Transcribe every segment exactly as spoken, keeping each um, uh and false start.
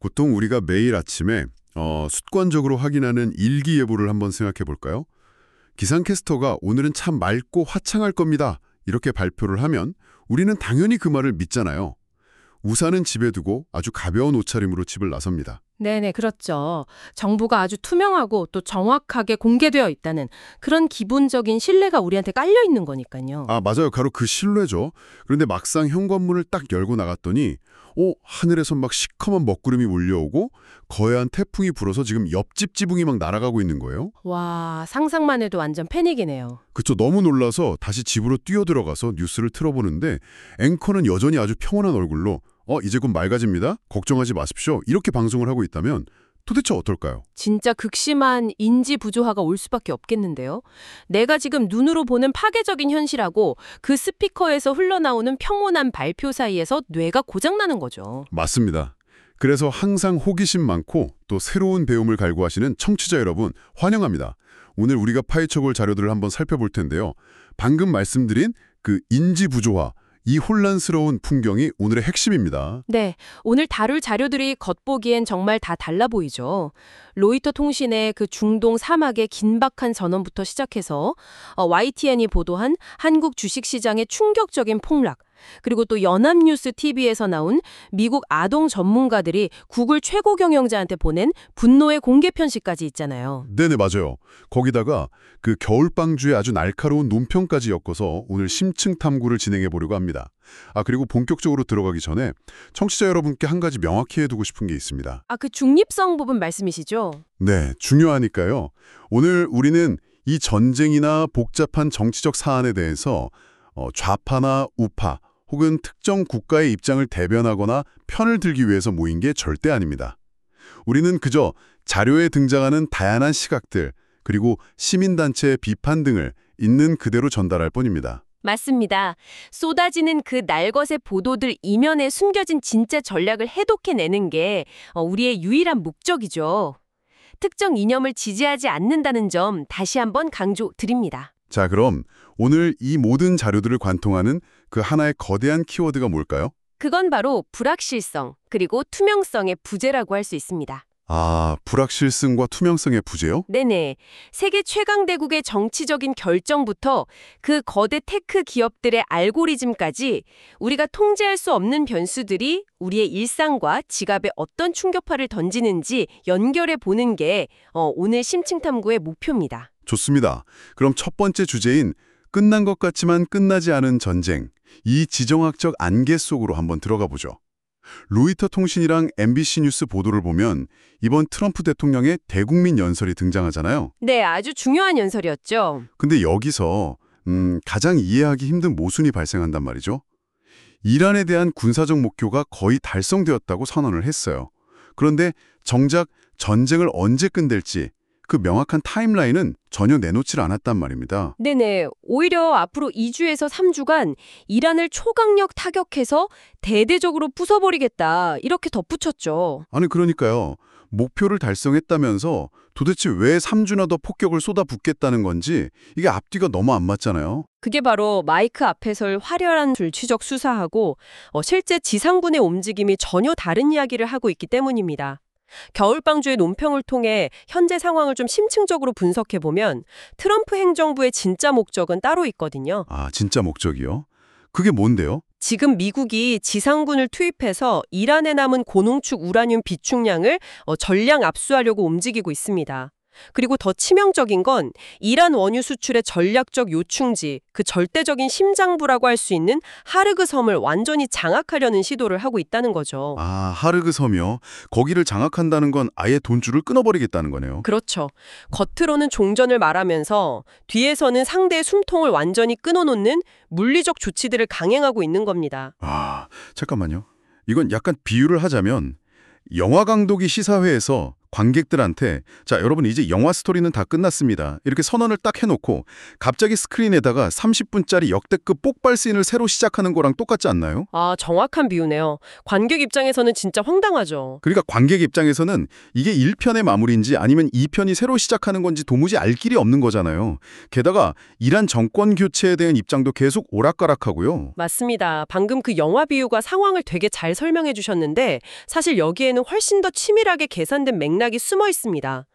보통 우리가 매일 아침에 어, 습관적으로 확인하는 일기예보를 한번 생각해 볼까요? 기상캐스터가 오늘은 참 맑고 화창할 겁니다. 이렇게 발표를 하면 우리는 당연히 그 말을 믿잖아요. 우산은 집에 두고 아주 가벼운 옷차림으로 집을 나섭니다. 네네, 그렇죠. 정보가 아주 투명하고 또 정확하게 공개되어 있다는 그런 기본적인 신뢰가 우리한테 깔려 있는 거니까요. 아, 맞아요. 바로 그 신뢰죠. 그런데 막상 현관문을 딱 열고 나갔더니 오, 하늘에서 막 시커먼 먹구름이 몰려오고 거대한 태풍이 불어서 지금 옆집 지붕이 막 날아가고 있는 거예요. 와, 상상만 해도 완전 패닉이네요. 그쵸. 너무 놀라서 다시 집으로 뛰어들어가서 뉴스를 틀어보는데 앵커는 여전히 아주 평온한 얼굴로 어, 이제 곧 맑아집니다. 걱정하지 마십시오. 이렇게 방송을 하고 있다면 도대체 어떨까요? 진짜 극심한 인지 부조화가 올 수밖에 없겠는데요. 내가 지금 눈으로 보는 파괴적인 현실하고 그 스피커에서 흘러나오는 평온한 발표 사이에서 뇌가 고장나는 거죠. 맞습니다. 그래서 항상 호기심 많고 또 새로운 배움을 갈구하시는 청취자 여러분 환영합니다. 오늘 우리가 파헤쳐볼 자료들을 한번 살펴볼 텐데요. 방금 말씀드린 그 인지 부조화, 이 혼란스러운 풍경이 오늘의 핵심입니다. 네, 오늘 다룰 자료들이 겉보기엔 정말 다 달라 보이죠. 로이터 통신의 그 중동 사막의 긴박한 전원부터 시작해서 어, 와이티엔이 보도한 한국 주식시장의 충격적인 폭락, 그리고 또 연합뉴스 티비에서 나온 미국 아동 전문가들이 구글 최고 경영자한테 보낸 분노의 공개 편지까지 있잖아요. 네네, 맞아요. 거기다가 그 겨울방주의 아주 날카로운 논평까지 엮어서 오늘 심층 탐구를 진행해 보려고 합니다. 아, 그리고 본격적으로 들어가기 전에 청취자 여러분께 한 가지 명확히 해두고 싶은 게 있습니다. 아, 그 중립성 부분 말씀이시죠? 네, 중요하니까요. 오늘 우리는 이 전쟁이나 복잡한 정치적 사안에 대해서 어, 좌파나 우파 혹은 특정 국가의 입장을 대변하거나 편을 들기 위해서 모인 게 절대 아닙니다. 우리는 그저 자료에 등장하는 다양한 시각들 그리고 시민단체의 비판 등을 있는 그대로 전달할 뿐입니다. 맞습니다. 쏟아지는 그 날것의 보도들 이면에 숨겨진 진짜 전략을 해독해내는 게 우리의 유일한 목적이죠. 특정 이념을 지지하지 않는다는 점 다시 한번 강조드립니다. 자, 그럼 오늘 이 모든 자료들을 관통하는 그 하나의 거대한 키워드가 뭘까요? 그건 바로 불확실성, 그리고 투명성의 부재라고 할 수 있습니다. 아, 불확실성과 투명성의 부재요? 네네. 세계 최강대국의 정치적인 결정부터 그 거대 테크 기업들의 알고리즘까지 우리가 통제할 수 없는 변수들이 우리의 일상과 지갑에 어떤 충격파를 던지는지 연결해 보는 게 어, 오늘 심층탐구의 목표입니다. 좋습니다. 그럼 첫 번째 주제인 끝난 것 같지만 끝나지 않은 전쟁, 이 지정학적 안개 속으로 한번 들어가 보죠. 로이터 통신이랑 엠비씨 뉴스 보도를 보면 이번 트럼프 대통령의 대국민 연설이 등장하잖아요. 네, 아주 중요한 연설이었죠. 근데 여기서 음, 가장 이해하기 힘든 모순이 발생한단 말이죠. 이란에 대한 군사적 목표가 거의 달성되었다고 선언을 했어요. 그런데 정작 전쟁을 언제 끝낼지 그 명확한 타임라인은 전혀 내놓질 않았단 말입니다. 네네. 오히려 앞으로 이 주에서 삼 주간 이란을 초강력 타격해서 대대적으로 부숴버리겠다 이렇게 덧붙였죠. 아니 그러니까요. 목표를 달성했다면서 도대체 왜 삼 주나 더 폭격을 쏟아붓겠다는 건지 이게 앞뒤가 너무 안 맞잖아요. 그게 바로 마이크 앞에서의 화려한 불치적 수사하고 어, 실제 지상군의 움직임이 전혀 다른 이야기를 하고 있기 때문입니다. 겨울방주의 논평을 통해 현재 상황을 좀 심층적으로 분석해보면 트럼프 행정부의 진짜 목적은 따로 있거든요. 아, 진짜 목적이요? 그게 뭔데요? 지금 미국이 지상군을 투입해서 이란에 남은 고농축 우라늄 비축량을 어, 전량 압수하려고 움직이고 있습니다. 그리고 더 치명적인 건 이란 원유 수출의 전략적 요충지, 그 절대적인 심장부라고 할 수 있는 하르그 섬을 완전히 장악하려는 시도를 하고 있다는 거죠. 아, 하르그 섬이요? 거기를 장악한다는 건 아예 돈줄을 끊어버리겠다는 거네요. 그렇죠. 겉으로는 종전을 말하면서 뒤에서는 상대의 숨통을 완전히 끊어놓는 물리적 조치들을 강행하고 있는 겁니다. 아, 잠깐만요. 이건 약간 비유를 하자면 영화 감독이 시사회에서 관객들한테 자, 여러분 이제 영화 스토리는 다 끝났습니다. 이렇게 선언을 딱 해놓고 갑자기 스크린에다가 삼십 분짜리 역대급 폭발 씬을 새로 시작하는 거랑 똑같지 않나요? 아, 정확한 비유네요. 관객 입장에서는 진짜 황당하죠. 그러니까 관객 입장에서는 이게 일 편의 마무리인지 아니면 이 편이 새로 시작하는 건지 도무지 알 길이 없는 거잖아요. 게다가 이란 정권 교체에 대한 입장도 계속 오락가락하고요. 맞습니다. 방금 그 영화 비유가 상황을 되게 잘 설명해 주셨는데 사실 여기에는 훨씬 더 치밀하게 계산된 맥락이 숨어 있습니다.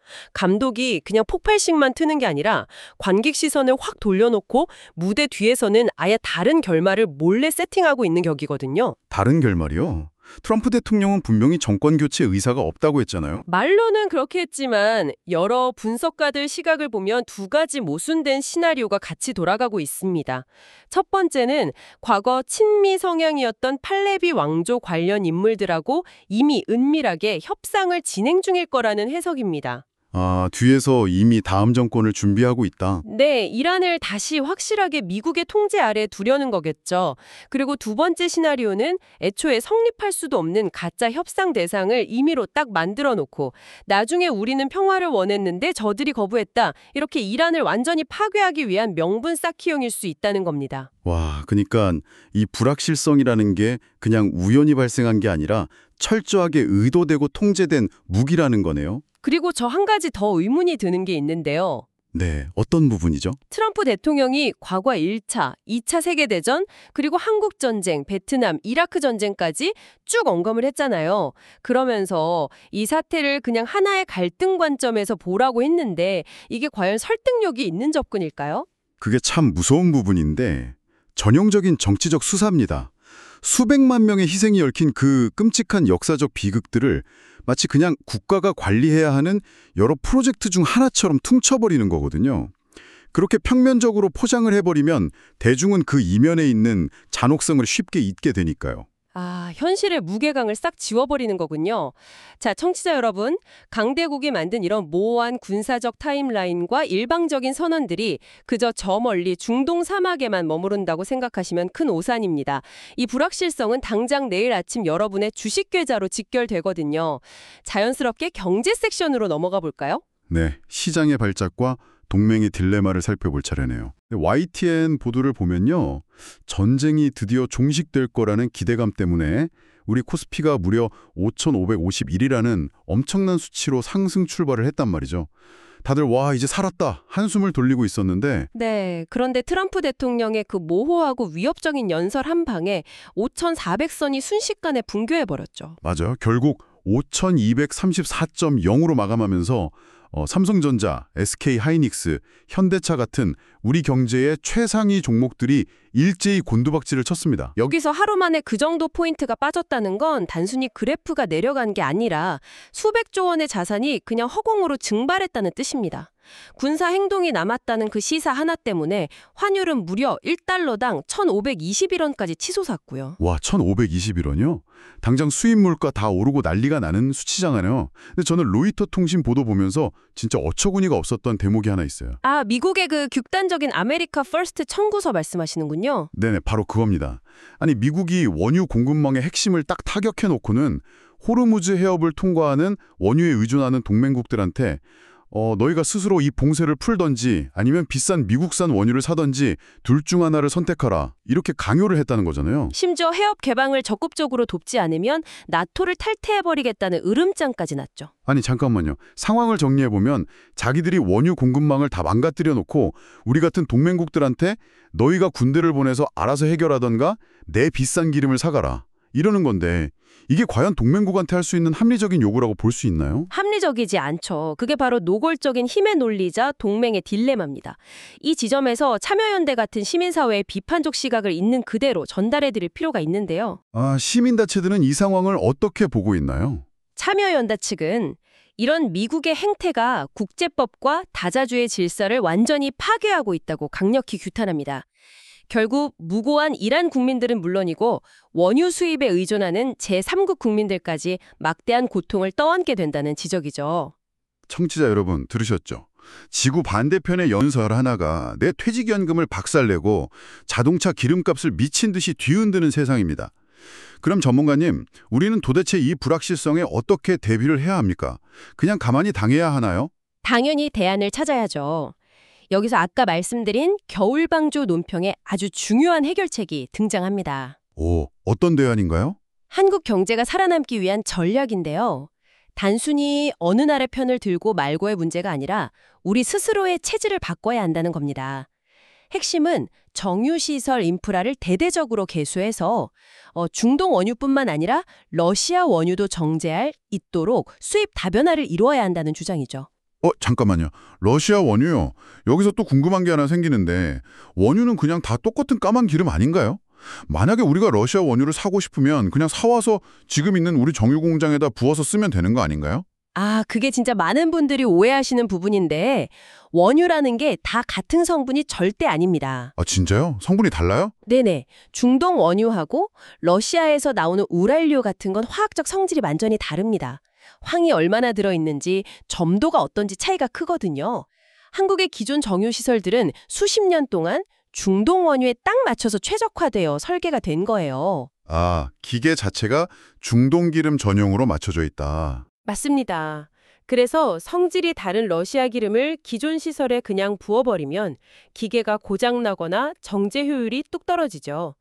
감독이 그냥 폭발식만 트는 게 아니라 관객 시선을 확 돌려놓고 무대 뒤에서는 아예 다른 결말을 몰래 세팅하고 있는 격이거든요. 다른 결말이요? 트럼프 대통령은 분명히 정권 교체 의사가 없다고 했잖아요. 말로는 그렇게 했지만 여러 분석가들 시각을 보면 두 가지 모순된 시나리오가 같이 돌아가고 있습니다. 첫 번째는 과거 친미 성향이었던 팔레비 왕조 관련 인물들하고 이미 은밀하게 협상을 진행 중일 거라는 해석입니다. 아, 뒤에서 이미 다음 정권을 준비하고 있다. 네, 이란을 다시 확실하게 미국의 통제 아래 두려는 거겠죠. 그리고 두 번째 시나리오는 애초에 성립할 수도 없는 가짜 협상 대상을 임의로 딱 만들어 놓고 나중에 우리는 평화를 원했는데 저들이 거부했다. 이렇게 이란을 완전히 파괴하기 위한 명분 쌓기용일 수 있다는 겁니다. 와, 그러니까 이 불확실성이라는 게 그냥 우연히 발생한 게 아니라 철저하게 의도되고 통제된 무기라는 거네요. 그리고 저 한 가지 더 의문이 드는 게 있는데요. 네, 어떤 부분이죠? 트럼프 대통령이 과거 일 차, 이 차 세계대전, 그리고 한국전쟁, 베트남, 이라크 전쟁까지 쭉 언급을 했잖아요. 그러면서 이 사태를 그냥 하나의 갈등 관점에서 보라고 했는데 이게 과연 설득력이 있는 접근일까요? 그게 참 무서운 부분인데 전형적인 정치적 수사입니다. 수백만 명의 희생이 얽힌 그 끔찍한 역사적 비극들을 마치 그냥 국가가 관리해야 하는 여러 프로젝트 중 하나처럼 퉁쳐버리는 거거든요. 그렇게 평면적으로 포장을 해버리면 대중은 그 이면에 있는 잔혹성을 쉽게 잊게 되니까요. 아, 현실의 무게감을 싹 지워버리는 거군요. 자, 청취자 여러분, 강대국이 만든 이런 모호한 군사적 타임라인과 일방적인 선언들이 그저 저 멀리 중동 사막에만 머무른다고 생각하시면 큰 오산입니다. 이 불확실성은 당장 내일 아침 여러분의 주식 계좌로 직결되거든요. 자연스럽게 경제 섹션으로 넘어가 볼까요? 네, 시장의 발작과 동맹의 딜레마를 살펴볼 차례네요. 와이티엔 보도를 보면요. 전쟁이 드디어 종식될 거라는 기대감 때문에 우리 코스피가 무려 오천오백오십일이라는 엄청난 수치로 상승 출발을 했단 말이죠. 다들 와, 이제 살았다 한숨을 돌리고 있었는데 네, 그런데 트럼프 대통령의 그 모호하고 위협적인 연설 한 방에 오천사백 선이 순식간에 붕괴해버렸죠. 맞아요. 결국 오천이백삼십사 점 영으로 마감하면서 어, 삼성전자, 에스케이하이닉스, 현대차 같은 우리 경제의 최상위 종목들이 일제히 곤두박질을 쳤습니다. 여기서 하루 만에 그 정도 포인트가 빠졌다는 건 단순히 그래프가 내려간 게 아니라 수백조 원의 자산이 그냥 허공으로 증발했다는 뜻입니다. 군사 행동이 남았다는 그 시사 하나 때문에 환율은 무려 일 달러당 천오백이십일 원까지 치솟았고요. 와, 천오백이십일 원이요? 당장 수입 물가 다 오르고 난리가 나는 수치잖아요. 근데 저는 로이터 통신 보도 보면서 진짜 어처구니가 없었던 대목이 하나 있어요. 아, 미국의 그 극단적인 아메리카 퍼스트 청구서 말씀하시는군요. 네네, 바로 그겁니다. 아니, 미국이 원유 공급망의 핵심을 딱 타격해놓고는 호르무즈 해협을 통과하는 원유에 의존하는 동맹국들한테 어, 너희가 스스로 이 봉쇄를 풀던지 아니면 비싼 미국산 원유를 사던지 둘 중 하나를 선택하라. 이렇게 강요를 했다는 거잖아요. 심지어 해협 개방을 적극적으로 돕지 않으면 나토를 탈퇴해버리겠다는 으름장까지 났죠. 아니, 잠깐만요. 상황을 정리해보면 자기들이 원유 공급망을 다 망가뜨려 놓고 우리 같은 동맹국들한테 너희가 군대를 보내서 알아서 해결하던가 내 비싼 기름을 사가라. 이러는 건데 이게 과연 동맹국한테 할 수 있는 합리적인 요구라고 볼 수 있나요? 합리적이지 않죠. 그게 바로 노골적인 힘의 논리자 동맹의 딜레마입니다. 이 지점에서 참여연대 같은 시민사회의 비판적 시각을 있는 그대로 전달해드릴 필요가 있는데요. 아, 시민단체들은 이 상황을 어떻게 보고 있나요? 참여연대 측은 이런 미국의 행태가 국제법과 다자주의 질서를 완전히 파괴하고 있다고 강력히 규탄합니다. 결국 무고한 이란 국민들은 물론이고 원유 수입에 의존하는 제삼국 국민들까지 막대한 고통을 떠안게 된다는 지적이죠. 청취자 여러분 들으셨죠? 지구 반대편의 연설 하나가 내 퇴직연금을 박살내고 자동차 기름값을 미친 듯이 뒤흔드는 세상입니다. 그럼 전문가님, 우리는 도대체 이 불확실성에 어떻게 대비를 해야 합니까? 그냥 가만히 당해야 하나요? 당연히 대안을 찾아야죠. 여기서 아까 말씀드린 겨울방조 논평에 아주 중요한 해결책이 등장합니다. 오, 어떤 대안인가요? 한국 경제가 살아남기 위한 전략인데요. 단순히 어느 나라의 편을 들고 말고의 문제가 아니라 우리 스스로의 체질을 바꿔야 한다는 겁니다. 핵심은 정유시설 인프라를 대대적으로 개수해서 어, 중동 원유뿐만 아니라 러시아 원유도 정제할 있도록 수입 다변화를 이루어야 한다는 주장이죠. 어, 잠깐만요. 러시아 원유요. 여기서 또 궁금한 게 하나 생기는데 원유는 그냥 다 똑같은 까만 기름 아닌가요? 만약에 우리가 러시아 원유를 사고 싶으면 그냥 사와서 지금 있는 우리 정유 공장에다 부어서 쓰면 되는 거 아닌가요? 아, 그게 진짜 많은 분들이 오해하시는 부분인데 원유라는 게 다 같은 성분이 절대 아닙니다. 아, 진짜요? 성분이 달라요? 네네. 중동 원유하고 러시아에서 나오는 우랄류 같은 건 화학적 성질이 완전히 다릅니다. 황이 얼마나 들어있는지, 점도가 어떤지 차이가 크거든요. 한국의 기존 정유시설들은 수십 년 동안 중동 원유에 딱 맞춰서 최적화되어 설계가 된 거예요. 아, 기계 자체가 중동 기름 전용으로 맞춰져 있다. 맞습니다. 그래서 성질이 다른 러시아 기름을 기존 시설에 그냥 부어버리면 기계가 고장나거나 정제 효율이 뚝 떨어지죠.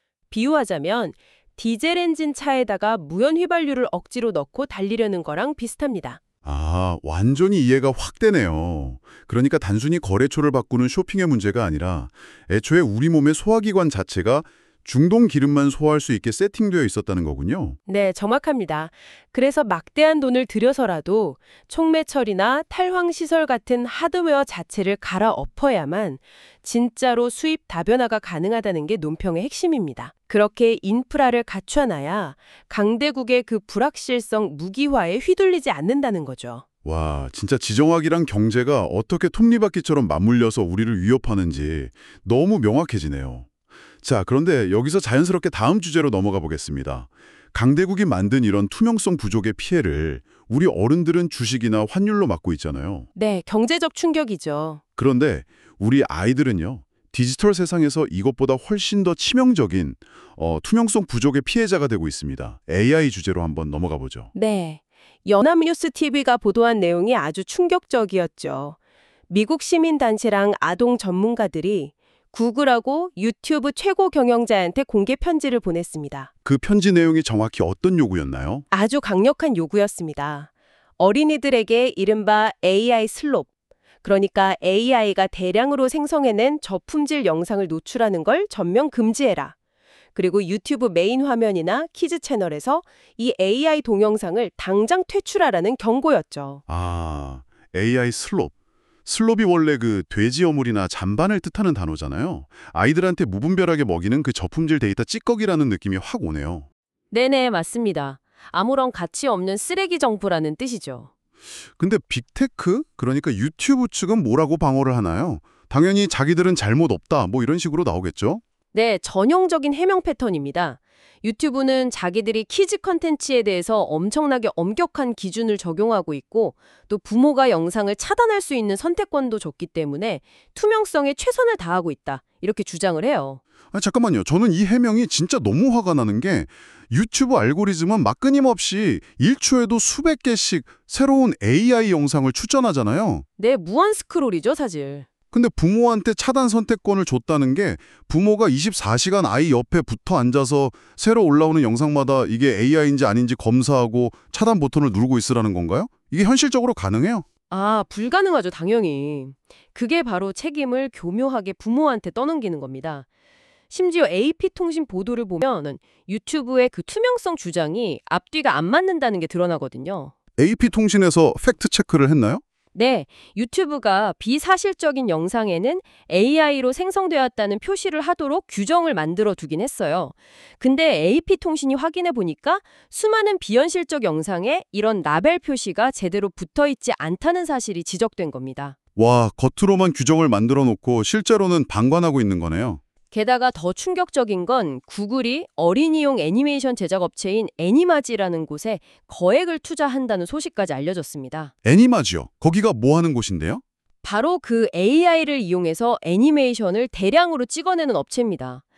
비유하자면 디젤 엔진 차에다가 무연 휘발유를 억지로 넣고 달리려는 거랑 비슷합니다. 아, 완전히 이해가 확 되네요. 그러니까 단순히 거래처를 바꾸는 쇼핑의 문제가 아니라 애초에 우리 몸의 소화기관 자체가 중동 기름만 소화할 수 있게 세팅되어 있었다는 거군요. 네, 정확합니다. 그래서 막대한 돈을 들여서라도 촉매 처리나 탈황 시설 같은 하드웨어 자체를 갈아엎어야만 진짜로 수입 다변화가 가능하다는 게 논평의 핵심입니다. 그렇게 인프라를 갖춰놔야 강대국의 그 불확실성 무기화에 휘둘리지 않는다는 거죠. 와, 진짜 지정학이랑 경제가 어떻게 톱니바퀴처럼 맞물려서 우리를 위협하는지 너무 명확해지네요. 자, 그런데 여기서 자연스럽게 다음 주제로 넘어가 보겠습니다. 강대국이 만든 이런 투명성 부족의 피해를 우리 어른들은 주식이나 환율로 맞고 있잖아요. 네, 경제적 충격이죠. 그런데 우리 아이들은요, 디지털 세상에서 이것보다 훨씬 더 치명적인 어, 투명성 부족의 피해자가 되고 있습니다. 에이아이 주제로 한번 넘어가 보죠. 네. 연합뉴스 티비가 보도한 내용이 아주 충격적이었죠. 미국 시민단체랑 아동 전문가들이 구글하고 유튜브 최고 경영자한테 공개 편지를 보냈습니다. 그 편지 내용이 정확히 어떤 요구였나요? 아주 강력한 요구였습니다. 어린이들에게 이른바 에이아이 슬롭, 그러니까 에이아이가 대량으로 생성해낸 저품질 영상을 노출하는 걸 전면 금지해라. 그리고 유튜브 메인 화면이나 키즈 채널에서 이 에이아이 동영상을 당장 퇴출하라는 경고였죠. 아, 에이아이 슬롭. 슬롭이 원래 그 돼지 어물이나 잔반을 뜻하는 단어잖아요. 아이들한테 무분별하게 먹이는 그 저품질 데이터 찌꺼기라는 느낌이 확 오네요. 네네, 맞습니다. 아무런 가치 없는 쓰레기 정보라는 뜻이죠. 근데 빅테크, 그러니까 유튜브 측은 뭐라고 방어를 하나요? 당연히 자기들은 잘못 없다, 뭐 이런 식으로 나오겠죠? 네, 전형적인 해명 패턴입니다. 유튜브는 자기들이 키즈 컨텐츠에 대해서 엄청나게 엄격한 기준을 적용하고 있고 또 부모가 영상을 차단할 수 있는 선택권도 줬기 때문에 투명성에 최선을 다하고 있다. 이렇게 주장을 해요. 아, 잠깐만요. 저는 이 해명이 진짜 너무 화가 나는 게 유튜브 알고리즘은 막 끊임없이 일 초에도 수백 개씩 새로운 에이아이 영상을 추천하잖아요. 네, 무한 스크롤이죠, 사실. 근데 부모한테 차단 선택권을 줬다는 게 부모가 이십사 시간 아이 옆에 붙어 앉아서 새로 올라오는 영상마다 이게 에이아이인지 아닌지 검사하고 차단 버튼을 누르고 있으라는 건가요? 이게 현실적으로 가능해요? 아, 불가능하죠, 당연히. 그게 바로 책임을 교묘하게 부모한테 떠넘기는 겁니다. 심지어 에이피통신 보도를 보면 유튜브의 그 투명성 주장이 앞뒤가 안 맞는다는 게 드러나거든요. 에이피통신에서 팩트 체크를 했나요? 네, 유튜브가 비사실적인 영상에는 에이아이로 생성되었다는 표시를 하도록 규정을 만들어 두긴 했어요. 근데 에이피통신이 확인해 보니까 수많은 비현실적 영상에 이런 라벨 표시가 제대로 붙어 있지 않다는 사실이 지적된 겁니다. 와, 겉으로만 규정을 만들어 놓고 실제로는 방관하고 있는 거네요. 게다가 더 충격적인 건 구글이 어린이용 애니메이션 제작 업체인 애니마지라는 곳에 거액을 투자한다는 소식까지 알려졌습니다. 애니마지요. 거기가 뭐 하는 곳인데요? 바로 그 에이아이를 이용해서 애니메이션을 대량으로 찍어내는 업체입니다.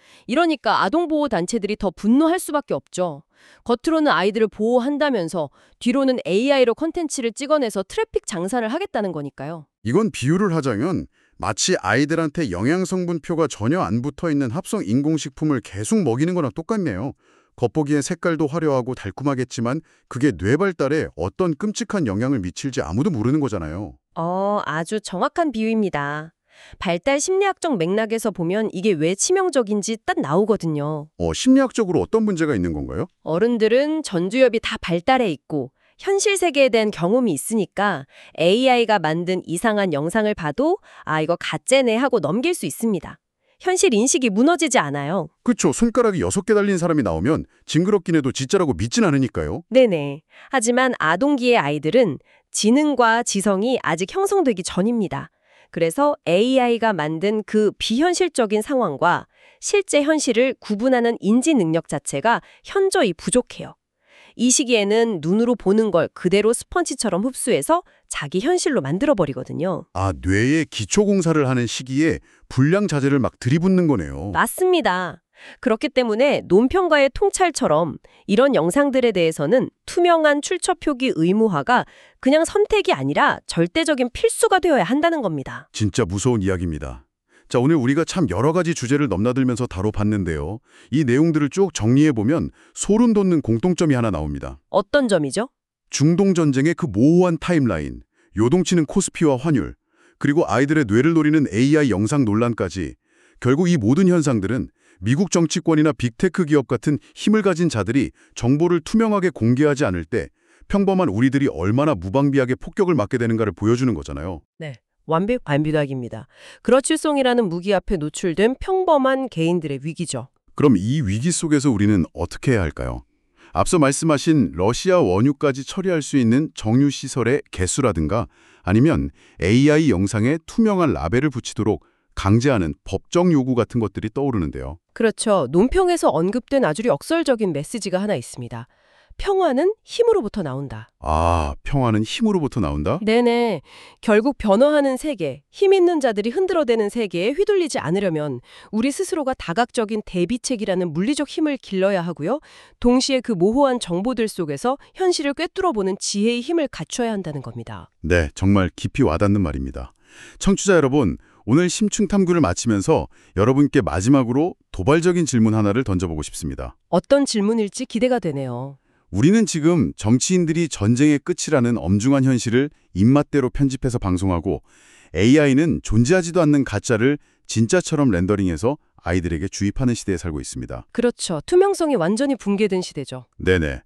이러니까 아동보호단체들이 더 분노할 수밖에 없죠. 겉으로는 아이들을 보호한다면서 뒤로는 에이아이로 콘텐츠를 찍어내서 트래픽 장사를 하겠다는 거니까요. 이건 비유를 하자면 마치 아이들한테 영양성분표가 전혀 안 붙어있는 합성 인공식품을 계속 먹이는 거나 똑같네요. 겉보기엔 색깔도 화려하고 달콤하겠지만 그게 뇌 발달에 어떤 끔찍한 영향을 미칠지 아무도 모르는 거잖아요. 어, 아주 정확한 비유입니다. 발달 심리학적 맥락에서 보면 이게 왜 치명적인지 딱 나오거든요. 어, 심리학적으로 어떤 문제가 있는 건가요? 어른들은 전두엽이 다 발달해 있고 현실 세계에 대한 경험이 있으니까 에이아이가 만든 이상한 영상을 봐도 아, 이거 가짜네 하고 넘길 수 있습니다. 현실 인식이 무너지지 않아요. 그쵸. 손가락이 여섯 개 달린 사람이 나오면 징그럽긴 해도 진짜라고 믿진 않으니까요. 네네. 하지만 아동기의 아이들은 지능과 지성이 아직 형성되기 전입니다. 그래서 에이아이가 만든 그 비현실적인 상황과 실제 현실을 구분하는 인지 능력 자체가 현저히 부족해요. 이 시기에는 눈으로 보는 걸 그대로 스펀지처럼 흡수해서 자기 현실로 만들어버리거든요. 아, 뇌에 기초공사를 하는 시기에 불량 자재를 막 들이붓는 거네요. 맞습니다. 그렇기 때문에 논평가의 통찰처럼 이런 영상들에 대해서는 투명한 출처 표기 의무화가 그냥 선택이 아니라 절대적인 필수가 되어야 한다는 겁니다. 진짜 무서운 이야기입니다. 자, 오늘 우리가 참 여러 가지 주제를 넘나들면서 다뤄봤는데요. 이 내용들을 쭉 정리해보면 소름 돋는 공통점이 하나 나옵니다. 어떤 점이죠? 중동전쟁의 그 모호한 타임라인, 요동치는 코스피와 환율, 그리고 아이들의 뇌를 노리는 에이아이 영상 논란까지 결국 이 모든 현상들은 미국 정치권이나 빅테크 기업 같은 힘을 가진 자들이 정보를 투명하게 공개하지 않을 때 평범한 우리들이 얼마나 무방비하게 폭격을 맞게 되는가를 보여주는 거잖아요. 네. 완벽 반비약입니다. 그렇칠성이라는 무기 앞에 노출된 평범한 개인들의 위기죠. 그럼 이 위기 속에서 우리는 어떻게 해야 할까요? 앞서 말씀하신 러시아 원유까지 처리할 수 있는 정유시설의 개수라든가 아니면 에이아이 영상에 투명한 라벨을 붙이도록 강제하는 법정 요구 같은 것들이 떠오르는데요. 그렇죠. 논평에서 언급된 아주 역설적인 메시지가 하나 있습니다. 평화는 힘으로부터 나온다. 아, 평화는 힘으로부터 나온다? 네네. 결국 변화하는 세계, 힘 있는 자들이 흔들어대는 세계에 휘둘리지 않으려면 우리 스스로가 다각적인 대비책이라는 물리적 힘을 길러야 하고요. 동시에 그 모호한 정보들 속에서 현실을 꿰뚫어보는 지혜의 힘을 갖춰야 한다는 겁니다. 네, 정말 깊이 와닿는 말입니다. 청취자 여러분, 오늘 심층 탐구를 마치면서 여러분께 마지막으로 도발적인 질문 하나를 던져보고 싶습니다. 어떤 질문일지 기대가 되네요. 우리는 지금 정치인들이 전쟁의 끝이라는 엄중한 현실을 입맛대로 편집해서 방송하고 에이아이는 존재하지도 않는 가짜를 진짜처럼 렌더링해서 아이들에게 주입하는 시대에 살고 있습니다. 그렇죠. 투명성이 완전히 붕괴된 시대죠. 네네.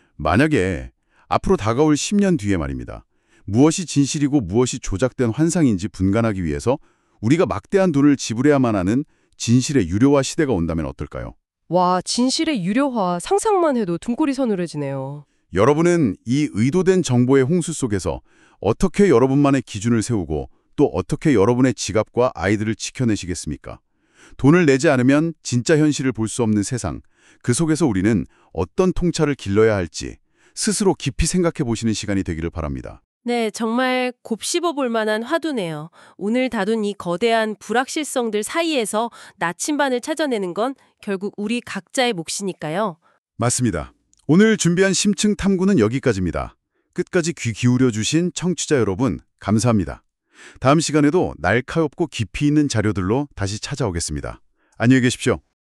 만약에 앞으로 다가올 십 년 뒤에 말입니다. 무엇이 진실이고 무엇이 조작된 환상인지 분간하기 위해서 우리가 막대한 돈을 지불해야만 하는 진실의 유료화 시대가 온다면 어떨까요? 와, 진실의 유료화 상상만 해도 등골이 서늘해지네요. 여러분은 이 의도된 정보의 홍수 속에서 어떻게 여러분만의 기준을 세우고 또 어떻게 여러분의 지갑과 아이들을 지켜내시겠습니까? 돈을 내지 않으면 진짜 현실을 볼 수 없는 세상, 그 속에서 우리는 어떤 통찰을 길러야 할지 스스로 깊이 생각해 보시는 시간이 되기를 바랍니다. 네, 정말 곱씹어 볼 만한 화두네요. 오늘 다룬 이 거대한 불확실성들 사이에서 나침반을 찾아내는 건 결국 우리 각자의 몫이니까요. 맞습니다. 오늘 준비한 심층 탐구는 여기까지입니다. 끝까지 귀 기울여 주신 청취자 여러분, 감사합니다. 다음 시간에도 날카롭고 깊이 있는 자료들로 다시 찾아오겠습니다. 안녕히 계십시오.